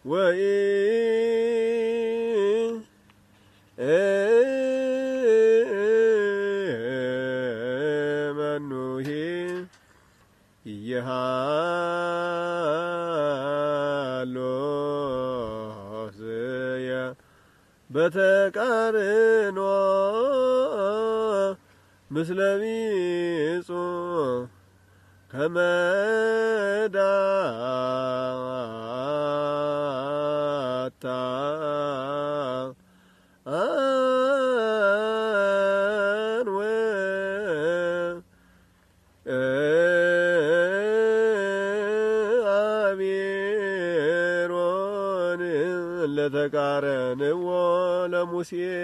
ወይ መኑሂ ይሃሎ ስየ በተቃርኖ ምስለ ቢጹ ከመዳታ አንወ አቤሮን ለተቃረንዎ ለሙሴ